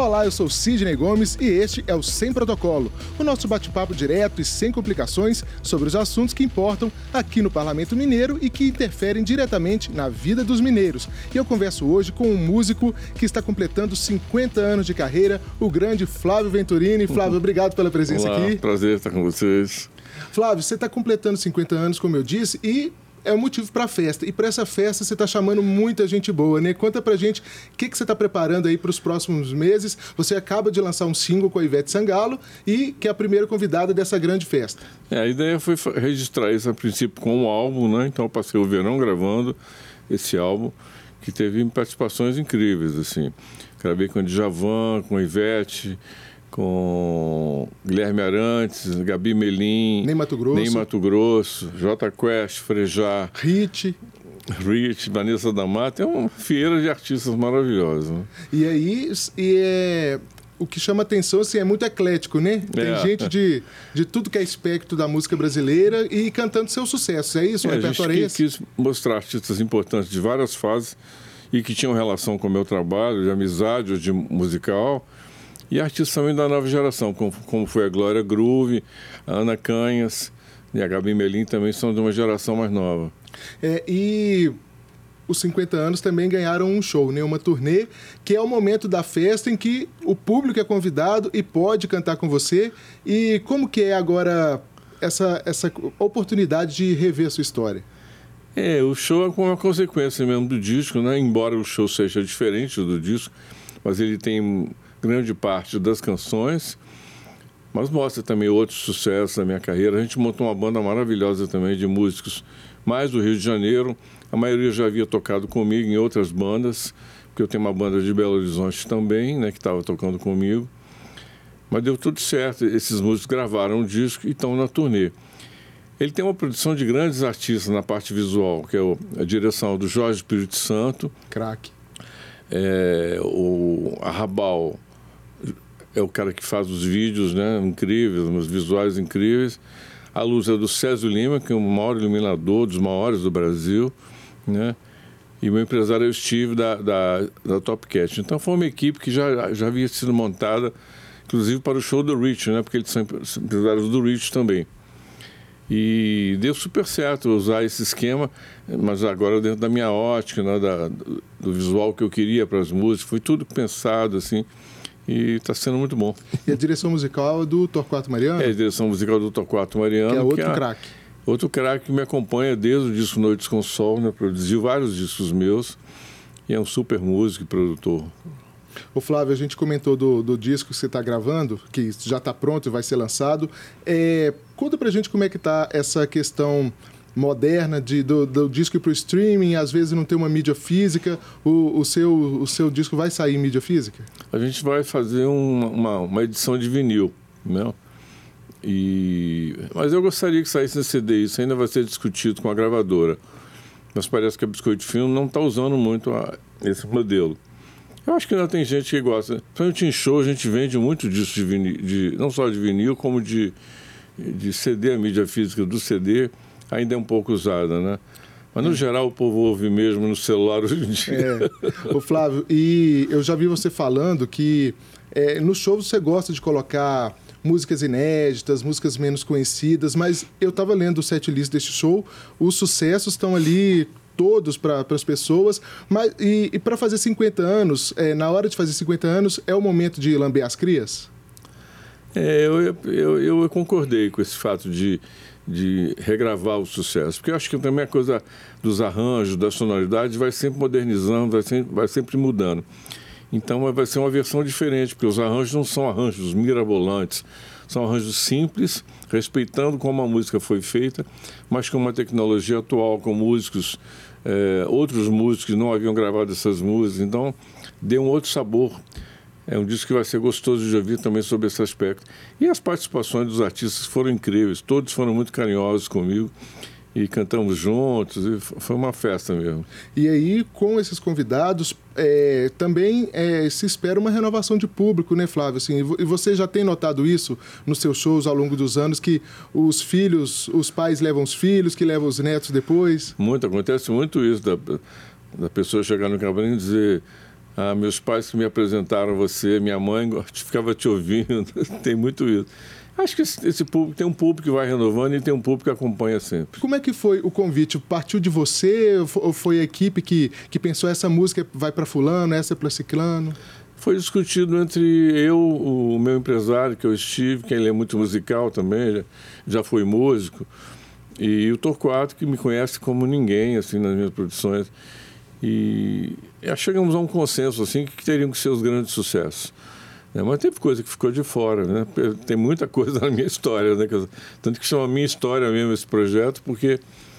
Olá, eu sou Sidney Gomes e este é o Sem Protocolo, o nosso bate-papo direto e sem complicações sobre os assuntos que importam aqui no Parlamento Mineiro e que interferem diretamente na vida dos mineiros. E eu converso hoje com um músico que está completando 50 anos de carreira, o grande Flávio Venturini. Flávio, obrigado pela presença aqui. Prazer estar com vocês. Flávio, você está completando 50 anos, como eu disse, e é um motivo para a festa. E para essa festa você está chamando muita gente boa, né? Conta pra gente o que você está preparando aí para os próximos meses. Você acaba de lançar um single com a Ivete Sangalo e que é a primeira convidada dessa grande festa. A ideia foi registrar isso a princípio com um álbum, né? Então eu passei o verão gravando esse álbum, que teve participações incríveis, assim. Gravei com o Djavan, com a Ivete, com Guilherme Arantes, Gabi Melim, Ney Matogrosso, Jota Quest, Frejá, Hit, Vanessa da Mata. É uma feira de artistas maravilhosos, né? E aí, o que chama atenção assim, é muito eclético, né? Tem gente de tudo que é espectro da música brasileira e cantando seus sucessos. É isso? O repertório é esse? Quis mostrar artistas importantes de várias fases e que tinham relação com o meu trabalho, de amizade ou de musical. E artistas também da nova geração, como foi a Glória Groove, a Ana Canhas e a Gabi Melim também são de uma geração mais nova. E os 50 anos também ganharam um show, né? Uma turnê, que é o momento da festa em que o público é convidado e pode cantar com você. E como que é agora essa oportunidade de rever a sua história? O show é como uma consequência mesmo do disco, né? Embora o show seja diferente do disco, mas ele tem grande parte das canções, mas mostra também outros sucessos da minha carreira. A gente montou uma banda maravilhosa também de músicos mais do Rio de Janeiro. A maioria já havia tocado comigo em outras bandas, porque eu tenho uma banda de Belo Horizonte também, né, que estava tocando comigo. Mas deu tudo certo. Esses músicos gravaram um disco e estão na turnê. Ele tem uma produção de grandes artistas na parte visual, que é a direção do Jorge Espírito Santo. Craque. O Arrabal é o cara que faz os vídeos, né, incríveis, os visuais incríveis. A luz é do Césio Lima, que é o maior iluminador, dos maiores do Brasil, né? E o meu empresário é o Steve, da Top Cat. Então foi uma equipe que já havia sido montada, inclusive para o show do Rich, né? Porque eles são empresários do Rich também. E deu super certo usar esse esquema, mas agora dentro da minha ótica, né, do visual que eu queria para as músicas. Foi tudo pensado, assim, e está sendo muito bom. E a direção musical é do Torquato Mariano? A direção musical do Torquato Mariano. Que é outro craque. Outro craque que me acompanha desde o disco Noites com Sol, né? Produziu vários discos meus e é um super músico e produtor. Ô Flávio, a gente comentou do disco que você está gravando, que já está pronto e vai ser lançado. Conta pra gente como é que está essa questão moderna do disco ir para o streaming, às vezes não tem uma mídia física. O seu disco vai sair em mídia física? A gente vai fazer uma edição de vinil, né? Mas eu gostaria que saísse em CD. Isso ainda vai ser discutido com a gravadora. Mas parece que a Biscoito Film não está usando muito esse modelo. Eu acho que ainda tem gente que gosta. Principalmente em show, a gente vende muito disso de vinil, não só de vinil, como de CD. A mídia física do CD ainda é um pouco usada, né? Mas, no geral, o povo ouve mesmo no celular hoje em dia. Ô Flávio, e eu já vi você falando que no show você gosta de colocar músicas inéditas, músicas menos conhecidas, mas eu estava lendo o setlist deste show, os sucessos estão ali todos para as pessoas, mas e para fazer 50 anos, na hora de fazer 50 anos, é o momento de lamber as crias? Eu concordei com esse fato de regravar o sucesso, porque eu acho que também a coisa dos arranjos, da sonoridade vai sempre modernizando, vai sempre mudando. Então vai ser uma versão diferente, porque os arranjos não são arranjos mirabolantes, são arranjos simples, respeitando como a música foi feita, mas com uma tecnologia atual, com músicos, outros músicos que não haviam gravado essas músicas, então deu um outro sabor. É um disco que vai ser gostoso de ouvir também sobre esse aspecto. E as participações dos artistas foram incríveis, todos foram muito carinhosos comigo e cantamos juntos, e foi uma festa mesmo. E aí, com esses convidados, também se espera uma renovação de público, né, Flávio? Assim, e você já tem notado isso nos seus shows ao longo dos anos, que os pais levam os filhos, que levam os netos depois? Acontece muito isso, da pessoa chegar no camarim e dizer: meus pais que me apresentaram você, minha mãe ficava te ouvindo, tem muito isso. Acho que esse público, tem um público que vai renovando e tem um público que acompanha sempre. Como é que foi o convite? Partiu de você ou foi a equipe que pensou essa música vai para fulano, essa é para ciclano? Foi discutido entre eu, o meu empresário que eu estive, que ele é muito musical também, já foi músico, e o Torquato, que me conhece como ninguém assim nas minhas produções. E chegamos a um consenso assim que teriam que ser os grandes sucessos. Mas teve coisa que ficou de fora, né? Tem muita coisa na minha história, né? Tanto que chama Minha História mesmo esse projeto, porque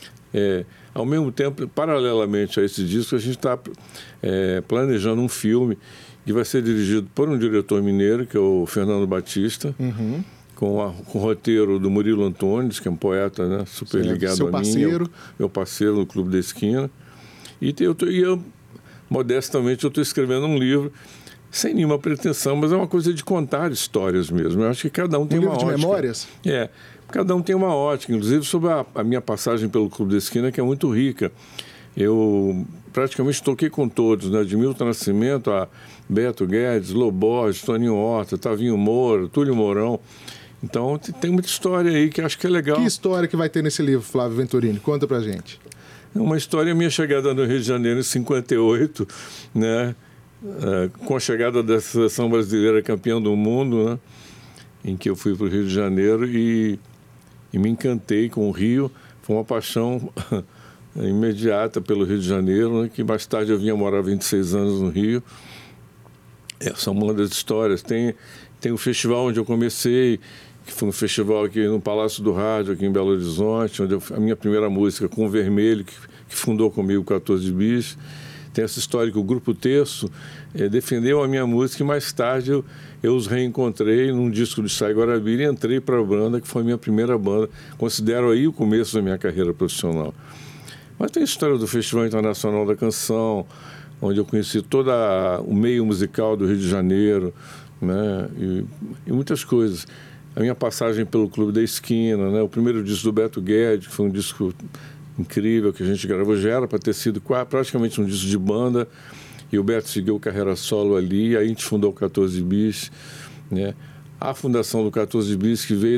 ao mesmo tempo, paralelamente a esse disco, a gente está planejando um filme que vai ser dirigido por um diretor mineiro, que é o Fernando Batista, com o roteiro do Murilo Antunes, que é um poeta, né? Super ligado seu a parceiro. mim, meu parceiro no Clube da Esquina. E eu modestamente, eu estou escrevendo um livro sem nenhuma pretensão, mas é uma coisa de contar histórias mesmo. Eu acho que cada um tem uma ótica. Um livro de memórias? Cada um tem uma ótica, inclusive sobre a minha passagem pelo Clube da Esquina, que é muito rica. Eu praticamente toquei com todos, né? De Milton Nascimento a Beto Guedes, Loborges, Toninho Horta, Tavinho Moura, Túlio Mourão. Então, tem muita história aí que acho que é legal. Que história que vai ter nesse livro, Flávio Venturini? Conta pra gente. Uma história minha chegada no Rio de Janeiro em 58, né? Com a chegada da seleção brasileira campeã do mundo, né? Em que eu fui para o Rio de Janeiro e me encantei com o Rio. Foi uma paixão imediata pelo Rio de Janeiro, né? Que mais tarde eu vinha morar 26 anos no Rio. Essa é uma das histórias. Tem o festival onde eu comecei, que foi um festival aqui no Palácio do Rádio, aqui em Belo Horizonte, onde a minha primeira música, Com o Vermelho, que fundou comigo 14 Bis. Tem essa história que o Grupo Terço defendeu a minha música e mais tarde eu os reencontrei num disco de Chay Guarabira e entrei para a banda, que foi a minha primeira banda. Considero aí o começo da minha carreira profissional. Mas tem a história do Festival Internacional da Canção, onde eu conheci todo o meio musical do Rio de Janeiro, né? E muitas coisas. A minha passagem pelo Clube da Esquina, né? O primeiro disco do Beto Guedes, que foi um disco incrível que a gente gravou, já era para ter sido praticamente um disco de banda, e o Beto seguiu carreira solo ali, e aí a gente fundou o 14 Bis, né? A fundação do 14 Bis, que veio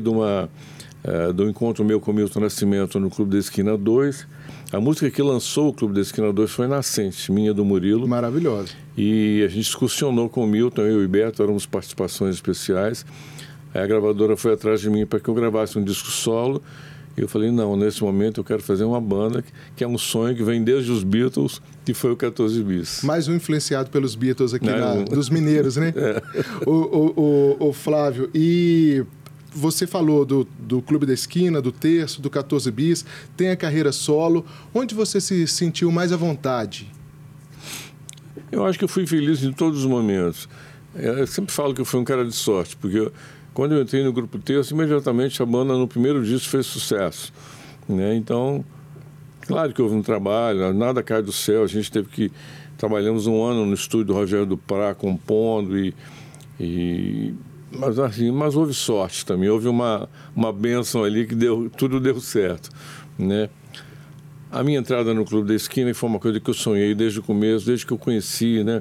do encontro meu com o Milton Nascimento no Clube da Esquina 2. A música que lançou o Clube da Esquina 2 foi Nascente, minha do Murilo. Maravilhosa. E a gente excursionou com o Milton, eu e o Beto, éramos participações especiais. Aí a gravadora foi atrás de mim para que eu gravasse um disco solo. E eu falei, não, nesse momento eu quero fazer uma banda que é um sonho que vem desde os Beatles, que foi o 14 Bis. Mais um influenciado pelos Beatles aqui, dos mineiros, né? O Flávio, e você falou do Clube da Esquina, do Terço, do 14 Bis, tem a carreira solo. Onde você se sentiu mais à vontade? Eu acho que eu fui feliz em todos os momentos. Eu sempre falo que eu fui um cara de sorte, porque quando eu entrei no Grupo Terço, imediatamente a banda no primeiro disco fez sucesso, né? Então, claro que houve um trabalho, nada cai do céu, a gente teve que... Trabalhamos um ano no estúdio do Rogério Duprá, compondo, mas houve sorte também, houve uma bênção ali que tudo deu certo, né? A minha entrada no Clube da Esquina foi uma coisa que eu sonhei desde o começo, desde que eu conheci, né?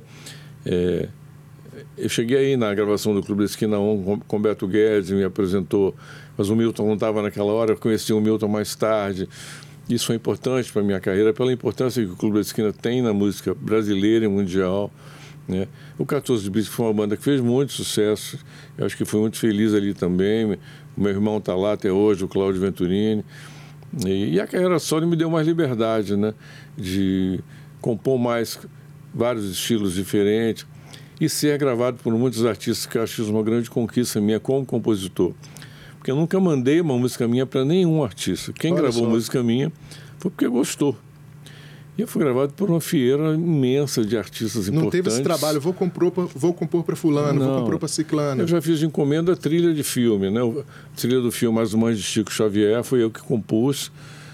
Eu cheguei aí na gravação do Clube da Esquina 1 com Beto Guedes, me apresentou, mas o Milton não estava naquela hora, eu conheci o Milton mais tarde. Isso foi importante para a minha carreira, pela importância que o Clube da Esquina tem na música brasileira e mundial, né? O 14 Bis foi uma banda que fez muito sucesso, eu acho que fui muito feliz ali também. O meu irmão está lá até hoje, o Cláudio Venturini. E a carreira solo me deu mais liberdade, né? De compor mais vários estilos diferentes e ser gravado por muitos artistas, que eu acho isso uma grande conquista minha como compositor. Porque eu nunca mandei uma música minha para nenhum artista. Quem gravou música minha foi porque gostou. E eu fui gravado por uma fileira imensa de artistas importantes. Não teve esse trabalho, vou compor para fulano, vou compor para ciclano. Eu já fiz de encomenda a trilha de filme, né? A trilha do filme As Mães de Chico Xavier foi eu que compus.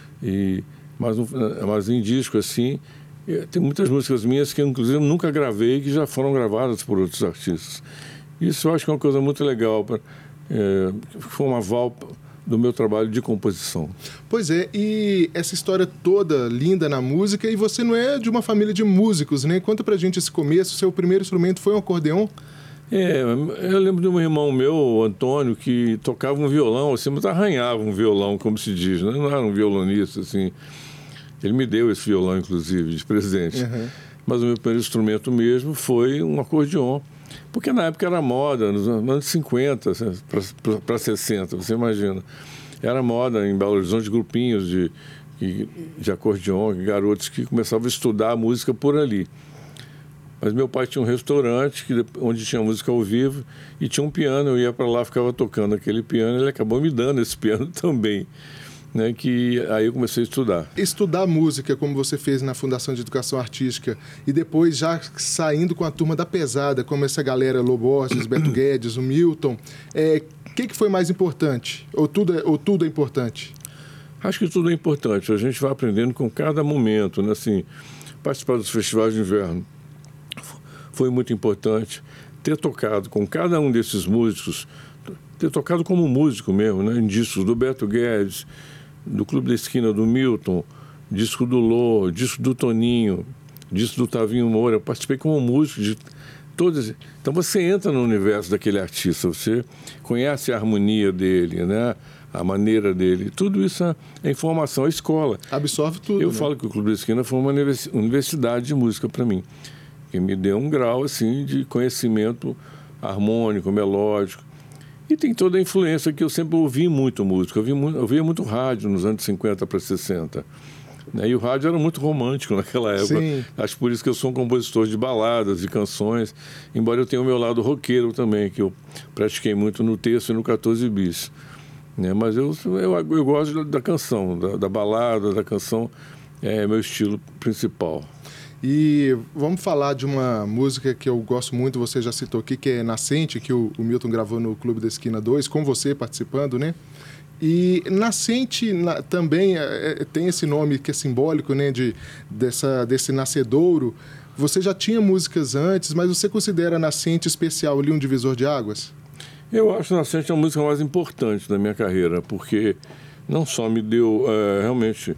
Mas em disco, assim, tem muitas músicas minhas que, inclusive, eu nunca gravei, que já foram gravadas por outros artistas. Isso eu acho que é uma coisa muito legal. Foi um aval do meu trabalho de composição. Pois é, e essa história toda linda na música, e você não é de uma família de músicos, né? Conta pra gente esse começo, seu primeiro instrumento foi um acordeon? Eu lembro de um irmão meu, o Antônio, que tocava um violão, assim, mas arranhava um violão, como se diz, né? Não era um violonista, assim. Ele me deu esse violão, inclusive, de presente. Uhum. Mas o meu primeiro instrumento mesmo foi um acordeon, porque na época era moda, nos anos 50 para 60, você imagina. Era moda em Belo Horizonte, grupinhos de acordeon, garotos que começavam a estudar a música por ali. Mas meu pai tinha um restaurante onde tinha música ao vivo e tinha um piano. Eu ia para lá, ficava tocando aquele piano. Ele acabou me dando esse piano também, né? Que aí eu comecei a estudar. Estudar música, como você fez na Fundação de Educação Artística, e depois já saindo com a turma da pesada, como essa galera, Loborges, Beto Guedes, o Milton, o que foi mais importante? Ou tudo é importante? Acho que tudo é importante. A gente vai aprendendo com cada momento, né? Assim, participar dos festivais de inverno foi muito importante. Ter tocado com cada um desses músicos, ter tocado como músico mesmo, né? Em discos do Beto Guedes, do Clube da Esquina do Milton, disco do Lô, disco do Toninho, disco do Tavinho Moura. Eu participei como músico de todas. Então você entra no universo daquele artista, você conhece a harmonia dele, né? A maneira dele. Tudo isso é informação, é escola. Absorve tudo. Eu falo que o Clube da Esquina foi uma universidade de música para mim, que me deu um grau assim de conhecimento harmônico, melódico. E tem toda a influência que eu sempre ouvi muito música. Eu ouvia muito rádio nos anos 50 para 60. Né? E o rádio era muito romântico naquela época. Sim. Acho por isso que eu sou um compositor de baladas, de canções, embora eu tenha o meu lado roqueiro também, que eu pratiquei muito no terço e no 14 bis. Né? Mas eu gosto da canção, da balada, da canção, é meu estilo principal. E vamos falar de uma música que eu gosto muito, você já citou aqui, que é Nascente, que o Milton gravou no Clube da Esquina 2, com você participando, né? E Nascente também tem esse nome que é simbólico, né, desse nascedouro. Você já tinha músicas antes, mas você considera Nascente especial ali, um divisor de águas? Eu acho Nascente a música mais importante da minha carreira, porque não só me deu realmente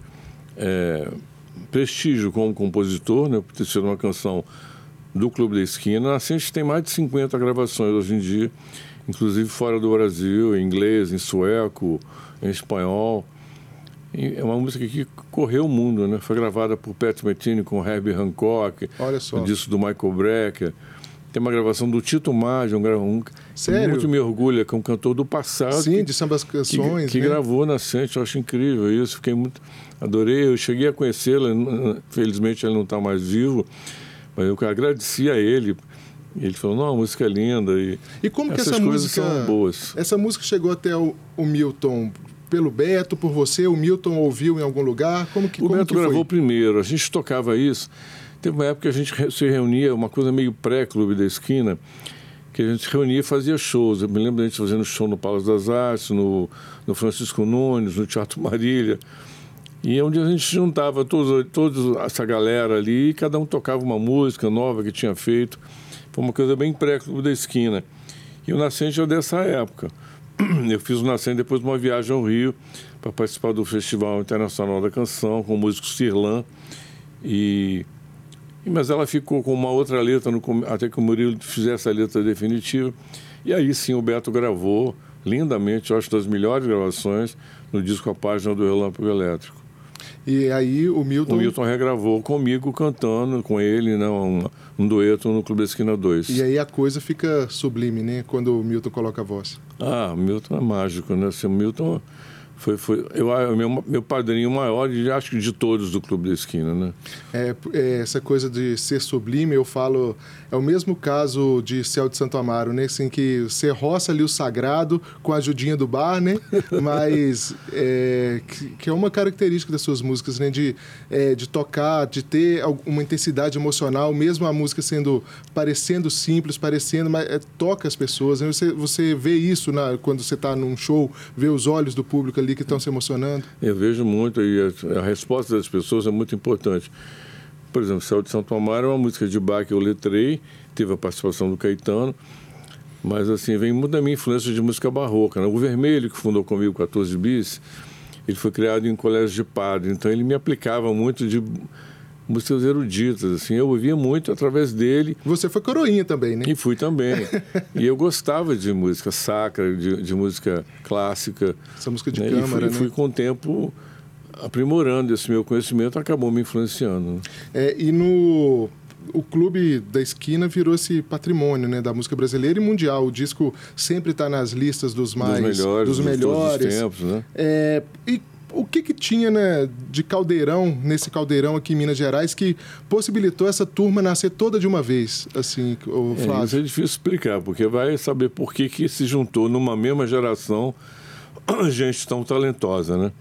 prestígio como compositor, né, por ter sido uma canção do Clube da Esquina. Nascente tem mais de 50 gravações hoje em dia, inclusive fora do Brasil, em inglês, em sueco, em espanhol. E é uma música que correu o mundo, né? Foi gravada por Pat Metheny com Herbie Hancock, olha só, o disco do Michael Brecker. Tem uma gravação do Tito Maggi, sério? Muito me orgulha, que é um cantor do passado. Sim, de sambas canções, que né? gravou Nascente. Eu acho incrível isso, adorei. Eu cheguei a conhecê-lo, felizmente ele não está mais vivo, mas eu agradeci a ele. Ele falou, não, a música é linda. E como que essas essa coisas música são boas. Essa música chegou até o Milton pelo Beto, por você? O Milton ouviu em algum lugar? O Beto gravou primeiro, a gente tocava isso. Teve uma época que a gente se reunia, uma coisa meio pré-Clube da Esquina, que a gente se reunia e fazia shows. Eu me lembro da gente fazendo show no Palácio das Artes, no Francisco Nunes, no Teatro Marília. E onde a gente juntava toda essa galera ali e cada um tocava uma música nova que tinha feito. Foi uma coisa bem pré-Clube da Esquina. E o Nascente é dessa época. Eu fiz o Nascente depois de uma viagem ao Rio para participar do Festival Internacional da Canção com o músico Sirlan. Mas ela ficou com uma outra letra até que o Murilo fizesse a letra definitiva. E aí sim o Beto gravou lindamente, eu acho das melhores gravações, no disco A Página do Relâmpago Elétrico. E aí o Milton regravou comigo cantando com ele, né, um dueto no Clube da Esquina 2. E aí a coisa fica sublime, né? Quando o Milton coloca a voz. O Milton é mágico, né? Assim, o Milton foi meu padrinho maior, acho que de todos do Clube da Esquina, né? Essa coisa de ser sublime, eu falo, é o mesmo caso de Céu de Santo Amaro, né? Assim, que você roça ali o sagrado com a ajudinha do bar, né? Mas que é uma característica das suas músicas, né? De tocar, de ter uma intensidade emocional, mesmo a música parecendo simples, mas toca as pessoas, né? Você vê isso quando você está num show, vê os olhos do público ali que estão se emocionando? Eu vejo muito, e a resposta das pessoas é muito importante. Por exemplo, Céu de Santo Amaro é uma música de Bach que eu letrei, teve a participação do Caetano, Mas, assim, vem muito da minha influência de música barroca, né? O Vermelho, que fundou comigo o 14 Bis, ele foi criado em colégio de padre, então ele me aplicava muito de músicas eruditas, assim, eu ouvia muito através dele. Você foi coroinha também, né? E fui também. E eu gostava de música sacra, de música clássica. Essa música de né? câmara, e fui com o tempo aprimorando esse meu conhecimento, acabou me influenciando. E o Clube da Esquina virou esse patrimônio, né, da música brasileira e mundial. O disco sempre está nas listas dos melhores. Dos melhores. Todos os tempos, né? E o que tinha, né, de caldeirão, nesse caldeirão aqui em Minas Gerais, que possibilitou essa turma nascer toda de uma vez, assim, o Flávio? Isso é difícil explicar, porque vai saber por que se juntou numa mesma geração gente tão talentosa, né?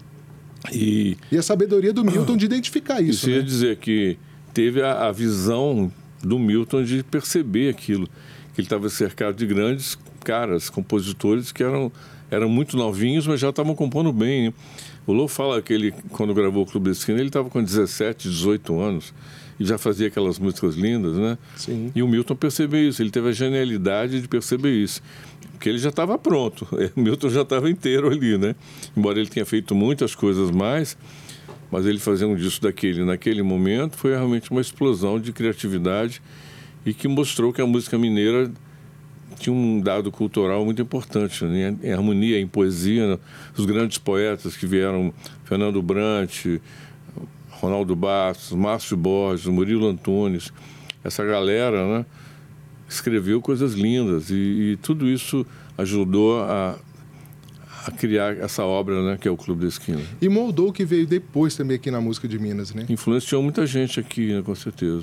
E a sabedoria do Milton de identificar isso, Isso ia dizer que teve a visão do Milton de perceber aquilo, que ele estava cercado de grandes caras, compositores que eram muito novinhos, mas já estavam compondo bem, né? O Lô fala que ele, quando gravou o Clube da Esquina, ele estava com 17, 18 anos e já fazia aquelas músicas lindas, né? Sim. E o Milton percebeu isso, ele teve a genialidade de perceber isso, porque ele já estava pronto, o Milton já estava inteiro ali, né? Embora ele tenha feito muitas coisas mais, mas ele fazer um disco naquele momento foi realmente uma explosão de criatividade e que mostrou que a música mineira tinha um dado cultural muito importante, né? Em harmonia, em poesia, né? Os grandes poetas que vieram, Fernando Brant, Ronaldo Bastos, Márcio Borges, Murilo Antunes, essa galera, né, escreveu coisas lindas e tudo isso ajudou a criar essa obra, né, que é o Clube da Esquina. E moldou o que veio depois também aqui na música de Minas, né? Influenciou muita gente aqui, né, com certeza.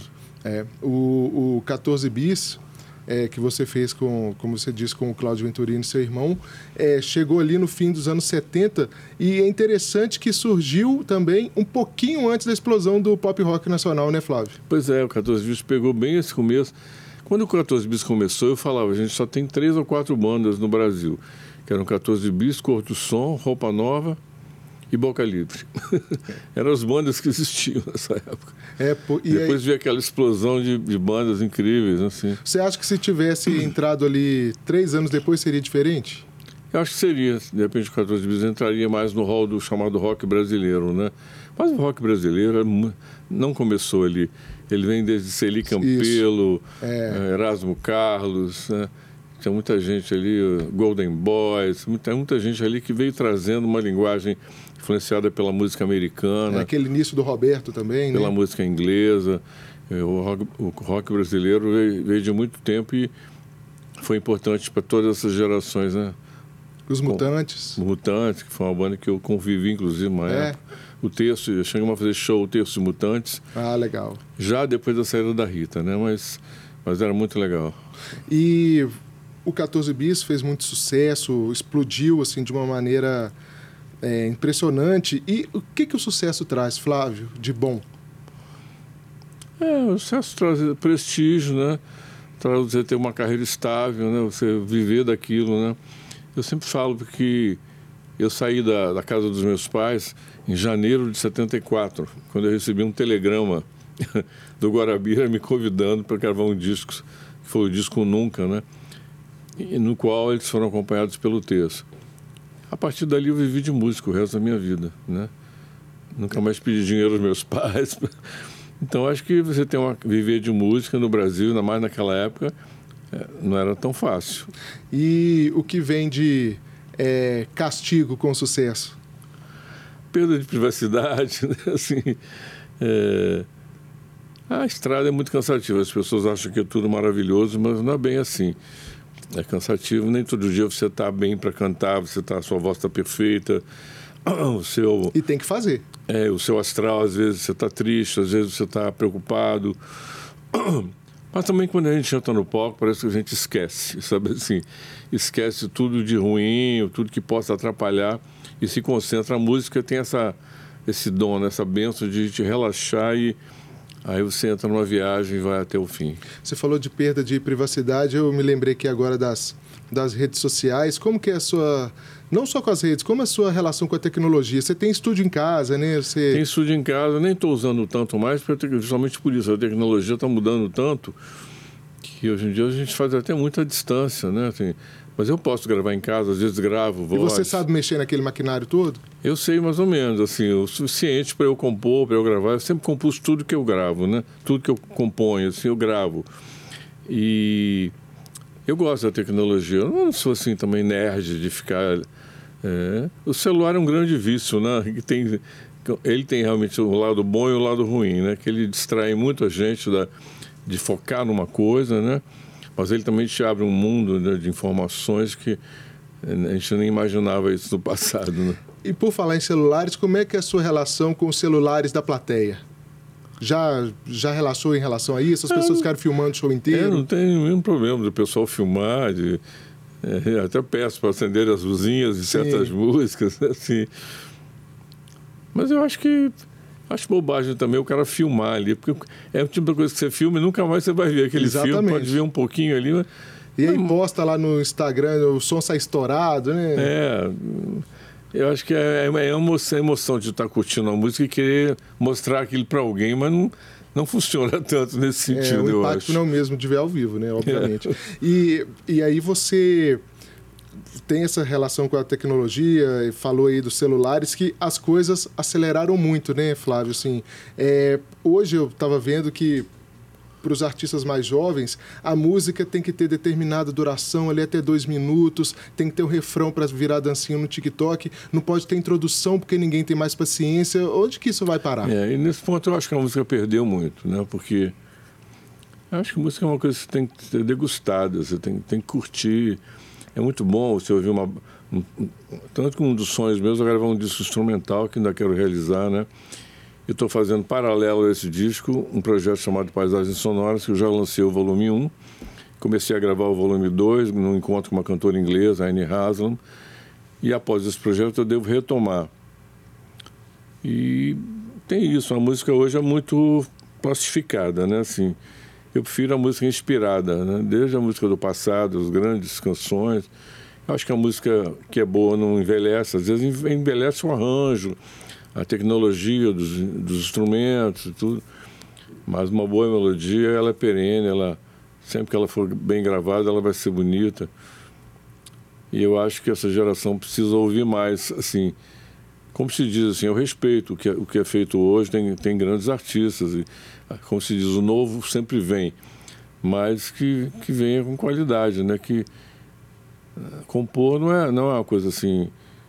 O 14 Bis, que você fez, como você disse, com o Cláudio Venturini, seu irmão, chegou ali no fim dos anos 70 e é interessante que surgiu também um pouquinho antes da explosão do pop rock nacional, né, Flávio? Pois é, o 14 Bis pegou bem esse começo. Quando o 14 Bis começou, eu falava, a gente só tem 3 ou 4 bandas no Brasil, que eram 14 Bis, Cor do Som, Roupa Nova e Boca Livre. Eram as bandas que existiam nessa época. Depois veio aquela explosão de bandas incríveis, assim. Você acha que se tivesse entrado ali 3 anos depois seria diferente? Eu acho que seria. De repente o 14 Bis entraria mais no hall do chamado rock brasileiro, né? Mas o rock brasileiro não começou ali. Ele vem desde Celi Campelo, Erasmo Carlos, né? Tinha muita gente ali, Golden Boys, muita gente ali que veio trazendo uma linguagem influenciada pela música americana. Aquele início do Roberto também, pela né? música inglesa. O rock brasileiro veio de muito tempo e foi importante para todas essas gerações, né? Os Mutantes. Os Mutantes, que foi uma banda que eu convivi, inclusive, uma época. O Terço, eu cheguei a fazer show, o Terço Mutantes. Ah, legal. Já depois da saída da Rita, né? Mas era muito legal. E o 14 Bis fez muito sucesso, explodiu assim de uma maneira impressionante. E o que o sucesso traz, Flávio, de bom? O sucesso traz prestígio, né? Traz você ter uma carreira estável, né? Você viver daquilo, né? Eu sempre falo que eu saí da casa dos meus pais em janeiro de 74, quando eu recebi um telegrama do Guarabira me convidando para gravar um disco, que foi o disco Nunca, né? E no qual eles foram acompanhados pelo Terço. A partir dali eu vivi de música o resto da minha vida, né? Nunca mais pedi dinheiro aos meus pais. Então acho que você viver de música no Brasil, ainda mais naquela época, não era tão fácil. E o que vem de castigo com sucesso? Perda de privacidade, né? Assim, a estrada é muito cansativa. As pessoas acham que é tudo maravilhoso, mas não é bem assim. É cansativo, nem todo dia você está bem para cantar, a sua voz está perfeita. E tem que fazer. O seu astral, às vezes você está triste, às vezes você está preocupado. Mas também quando a gente entra no palco, parece que a gente esquece, sabe assim? Esquece tudo de ruim, tudo que possa atrapalhar e se concentra. A música tem esse dom, essa bênção de te relaxar e aí você entra numa viagem e vai até o fim. Você falou de perda de privacidade, eu me lembrei aqui agora das redes sociais. Como que é a sua... Não só com as redes, como é a sua relação com a tecnologia? Você tem estúdio em casa, né? Tem estúdio em casa, nem estou usando tanto mais, justamente por isso. A tecnologia está mudando tanto que hoje em dia a gente faz até muita distância, né? Assim, mas eu posso gravar em casa, às vezes gravo voz. E você sabe mexer naquele maquinário todo? Eu sei mais ou menos, assim, o suficiente para eu compor, para eu gravar. Eu sempre compus tudo que eu gravo, né? Tudo que eu componho, assim, eu gravo. E eu gosto da tecnologia. Eu não sou, assim, também nerd de ficar... O celular é um grande vício, né? Ele tem realmente o lado bom e o lado ruim, né? Que ele distrai muito a gente de focar numa coisa, né? Mas ele também te abre um mundo, né, de informações que a gente nem imaginava isso no passado, né? E por falar em celulares, como é que é a sua relação com os celulares da plateia? Já relaxou em relação a isso? As pessoas ficaram filmando o show inteiro? Não tem nenhum problema do pessoal filmar, até peço para acender as luzinhas de certas músicas, assim. Mas eu acho bobagem também o cara filmar ali, porque é o tipo de coisa que você filma e nunca mais você vai ver aquele filme, pode ver um pouquinho ali. E aí posta lá no Instagram, o som sai estourado, né? Eu acho que é uma emoção de estar curtindo a música e querer mostrar aquilo para alguém, mas não funciona tanto nesse sentido, eu acho. O impacto não é o mesmo de ver ao vivo, né? Obviamente. E aí você tem essa relação com a tecnologia, falou aí dos celulares, que as coisas aceleraram muito, né, Flávio? Assim, hoje eu estava vendo que para os artistas mais jovens, a música tem que ter determinada duração, ali até 2 minutos, tem que ter um refrão para virar dancinha no TikTok, não pode ter introdução porque ninguém tem mais paciência. Onde que isso vai parar? E nesse ponto eu acho que a música perdeu muito, né? Porque eu acho que a música é uma coisa que você tem que ser degustada, você tem que curtir. É muito bom você ouvir tanto que um dos sonhos meus é gravar um disco instrumental que ainda quero realizar, né? Eu estou fazendo paralelo a esse disco um projeto chamado Paisagens Sonoras, que eu já lancei o volume 1. Comecei a gravar o volume 2 num encontro com uma cantora inglesa, a Annie Haslam. E após esse projeto eu devo retomar. E tem isso, a música hoje é muito plastificada, né? Assim, eu prefiro a música inspirada, né? Desde a música do passado, as grandes canções. Eu acho que a música que é boa não envelhece, às vezes envelhece o arranjo, a tecnologia dos instrumentos e tudo, mas uma boa melodia, ela é perene, sempre que ela for bem gravada, ela vai ser bonita. E eu acho que essa geração precisa ouvir mais, assim, como se diz, assim, eu respeito o que é feito hoje, tem grandes artistas, e, como se diz, o novo sempre vem, mas que venha com qualidade, né? Que compor não é uma coisa assim.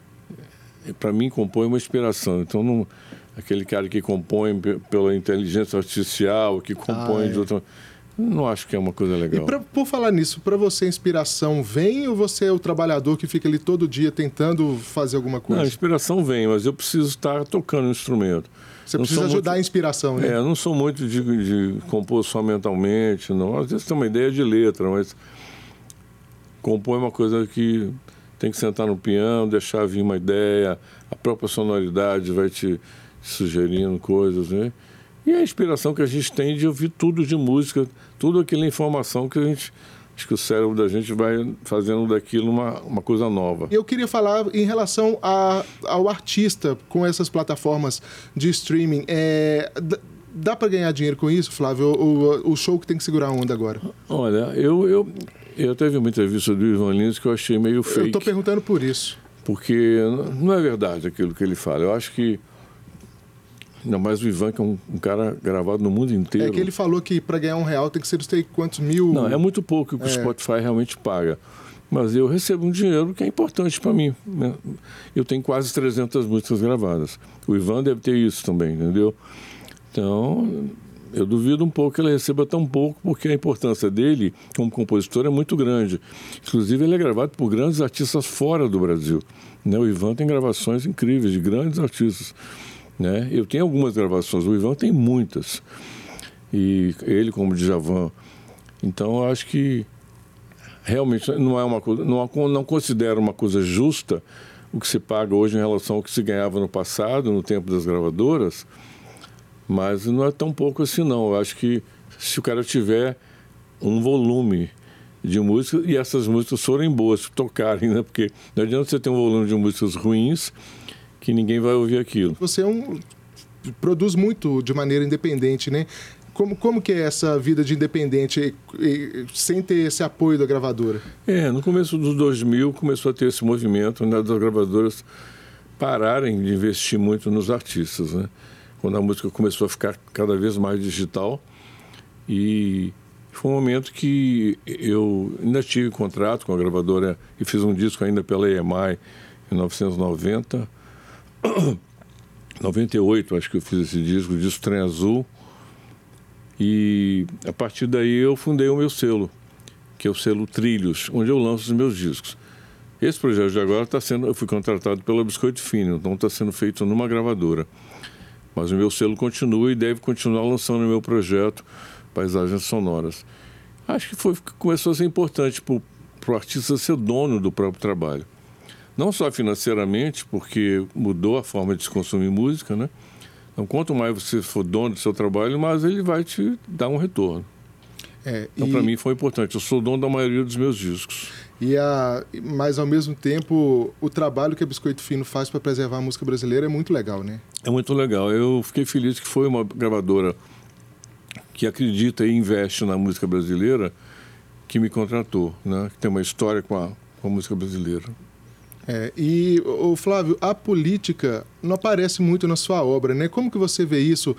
Para mim, compor é uma inspiração. Então, aquele cara que compõe pela inteligência artificial, que compõe de outra... Não acho que é uma coisa legal. E por falar nisso, para você a inspiração vem ou você é o trabalhador que fica ali todo dia tentando fazer alguma coisa? Não, a inspiração vem, mas eu preciso estar tocando um instrumento. Você precisa ajudar a inspiração, né? Eu não sou muito de compor só mentalmente, não. Às vezes tem uma ideia de letra, mas compor é uma coisa que... Tem que sentar no piano, deixar vir uma ideia, a própria sonoridade vai te sugerindo coisas, né? E a inspiração que a gente tem de ouvir tudo de música, tudo aquela informação que acho que o cérebro da gente vai fazendo daquilo uma coisa nova. Eu queria falar em relação ao artista com essas plataformas de streaming. Dá para ganhar dinheiro com isso, Flávio? O show que tem que segurar a onda agora? Olha, eu até vi uma entrevista do Ivan Lins que eu achei meio fake. Eu estou perguntando por isso. Porque não é verdade aquilo que ele fala. Eu acho que... Ainda mais o Ivan, que é um cara gravado no mundo inteiro. É que ele falou que para ganhar R$1 tem que ser não sei quantos mil... Não, é muito pouco o que o Spotify realmente paga. Mas eu recebo um dinheiro que é importante para mim, né? Eu tenho quase 300 músicas gravadas. O Ivan deve ter isso também, entendeu? Então... Eu duvido um pouco que ele receba tão pouco, porque a importância dele como compositor é muito grande. Inclusive, ele é gravado por grandes artistas fora do Brasil, né? O Ivan tem gravações incríveis de grandes artistas, né? Eu tenho algumas gravações, o Ivan tem muitas. E ele como Djavan. Então, eu acho que realmente não é uma coisa, não considero uma coisa justa o que se paga hoje em relação ao que se ganhava no passado, no tempo das gravadoras. Mas não é tão pouco assim, não. Eu acho que se o cara tiver um volume de música e essas músicas forem boas, tocarem, né? Porque não adianta você ter um volume de músicas ruins que ninguém vai ouvir aquilo. Você produz muito de maneira independente, né? Como que é essa vida de independente sem ter esse apoio da gravadora? No começo dos 2000 começou a ter esse movimento, né, das gravadoras pararem de investir muito nos artistas, né? Quando a música começou a ficar cada vez mais digital. E foi um momento que eu ainda tive contrato com a gravadora e fiz um disco ainda pela EMI em 1990. 98, acho que eu fiz esse disco, o disco Trem Azul. E a partir daí eu fundei o meu selo, que é o selo Trilhos, onde eu lanço os meus discos. Esse projeto de agora eu fui contratado pela Biscoito Fino, então está sendo feito numa gravadora. Mas o meu selo continua e deve continuar lançando o meu projeto Paisagens Sonoras. Acho que começou a ser importante para o artista ser dono do próprio trabalho. Não só financeiramente, porque mudou a forma de se consumir música, né? Então, quanto mais você for dono do seu trabalho, mais ele vai te dar um retorno. Então, para mim, foi importante. Eu sou dono da maioria dos meus discos. Mas, ao mesmo tempo, o trabalho que a Biscoito Fino faz para preservar a música brasileira é muito legal, né? É muito legal. Eu fiquei feliz que foi uma gravadora que acredita e investe na música brasileira que me contratou, né? Que tem uma história com a música brasileira. Flávio, a política não aparece muito na sua obra, né? Como que você vê isso?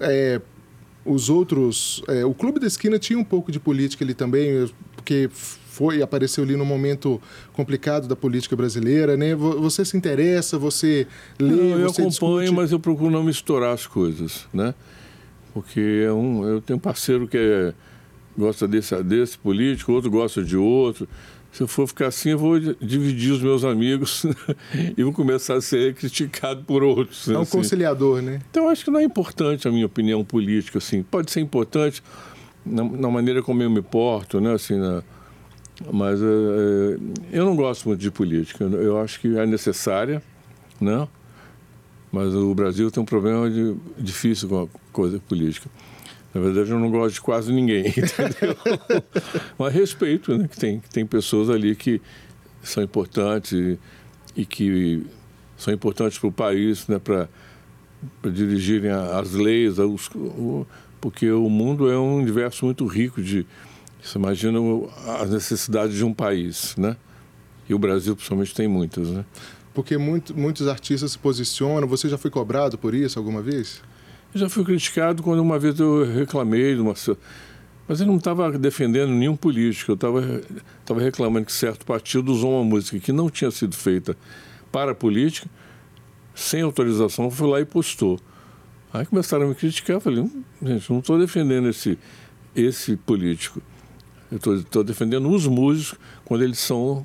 O Clube da Esquina tinha um pouco de política ali também, porque apareceu ali num momento complicado da política brasileira, né? Você se interessa, você lê, eu você acompanho, discute... mas eu procuro não misturar as coisas, né? Porque eu tenho um parceiro que gosta desse político, outro gosta de outro. Se eu for ficar assim, eu vou dividir os meus amigos e vou começar a ser criticado por outros. É um assim. conciliador, né? Então, acho que não é importante a minha opinião política, assim. Pode ser importante na maneira como eu me porto, né? Assim, mas eu não gosto muito de política. Eu acho que é necessária, né? Mas o Brasil tem um problema difícil com a coisa política. Na verdade, eu não gosto de quase ninguém, entendeu? Mas respeito, né? Que tem pessoas ali que são importantes e que são importantes para o país, né? Para dirigirem as leis, porque o mundo é um universo muito rico você imagina as necessidades de um país, né? E o Brasil, principalmente, tem muitas, né? Porque muitos artistas se posicionam. Você já foi cobrado por isso alguma vez? Eu já fui criticado quando uma vez eu reclamei mas eu não estava defendendo nenhum político. Eu estava reclamando que certo partido usou uma música que não tinha sido feita para a política, sem autorização, foi lá e postou. Aí começaram a me criticar. Eu falei, gente, eu não estou defendendo esse político. Eu estou defendendo os músicos quando eles são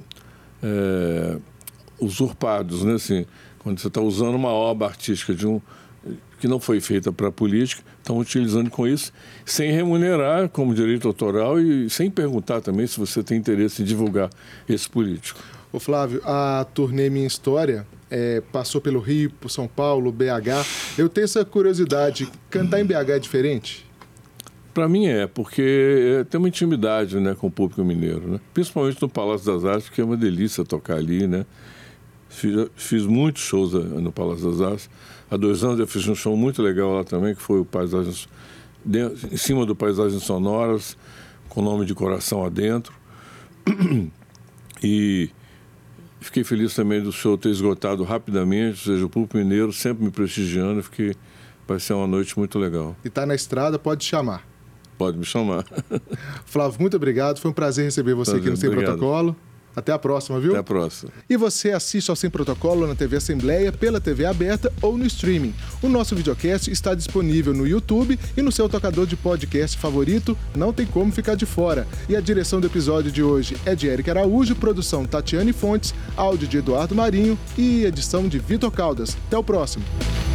usurpados, né? Assim, quando você está usando uma obra artística que não foi feita para a política, estão utilizando com isso, sem remunerar como direito autoral e sem perguntar também se você tem interesse em divulgar esse político. Ô Flávio, a turnê Minha História passou pelo Rio, por São Paulo, BH. Eu tenho essa curiosidade, cantar em BH é diferente? Para mim porque tem uma intimidade, né, com o público mineiro, né? Principalmente no Palácio das Artes, que é uma delícia tocar ali, né? Fiz muitos shows no Palácio das Artes. Há 2 anos eu fiz um show muito legal lá também, que foi o Paisagens, em cima do Paisagens Sonoras, com o nome de Coração Adentro. E fiquei feliz também do show ter esgotado rapidamente, ou seja, o público mineiro sempre me prestigiando. Vai ser uma noite muito legal. E está na estrada, pode chamar. Pode me chamar. Flávio, muito obrigado. Foi um prazer receber você aqui no Sem Protocolo. Até a próxima, viu? Até a próxima. E você assiste ao Sem Protocolo na TV Assembleia, pela TV aberta ou no streaming. O nosso videocast está disponível no YouTube e no seu tocador de podcast favorito. Não tem como ficar de fora. E a direção do episódio de hoje é de Érica Araújo, produção Tatiane Fontes, áudio de Eduardo Marinho e edição de Vitor Caldas. Até o próximo.